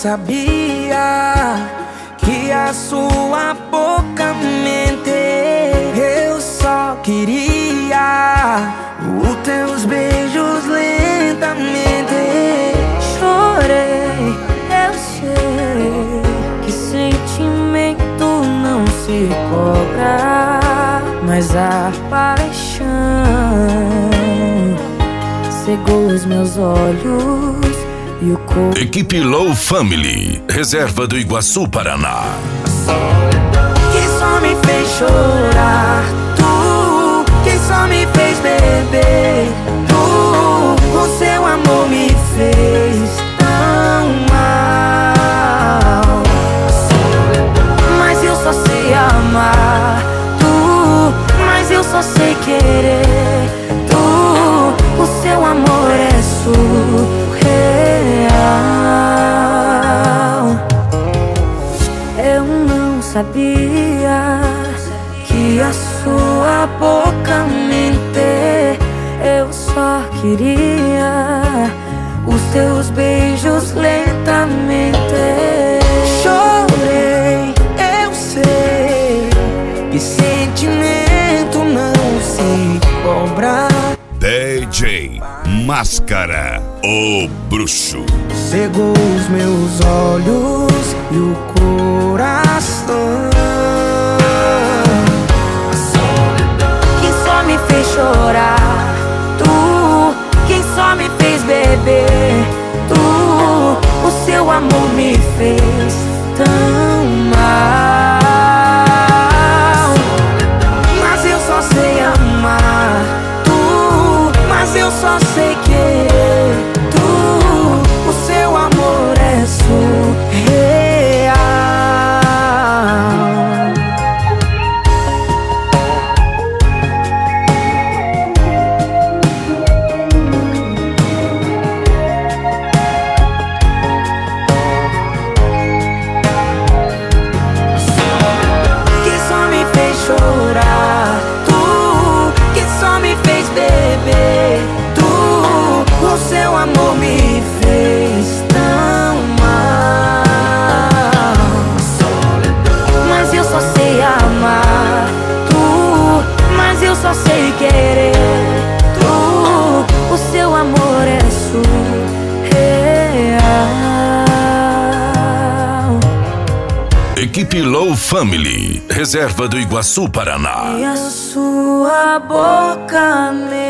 sabia que a sua boca mente. Eu só queria os teus beijos lentamente. Chorei, eu sei que sentimento não se cobra, mas a paixão cegou os meus olhos e o corpo. Equipe Low Family, Reserva do Iguaçu, Paraná. Que só me fez chorar, tu, que só me fez beber, tu, o seu amor me fez tão mal. Mas eu só sei amar, tu, mas eu só sei querer, tu, o seu amor é surreal. Eu não sabia que a sua boca mente. Eu só queria os teus beijos lentamente. Chorei, eu sei que sentimento não se cobra. DJ Máscara, o bruxo. Cegou os meus olhos e o coração. Quem só me fez chorar, tu, quem só me fez beber, tu, o seu amor me fez tão mal. Mas eu só sei amar, tu, mas eu só sei querer, tu, o seu amor é surreal. Que só me fez chorar, tu, que só me fez beber, tu, o seu amor me fez tão mal. Mas eu só sei amar, tu, mas eu só sei querer, tu, o seu amor é surreal. Equipe Low Family, Reserva do Iguaçu, Paraná. E a sua boca me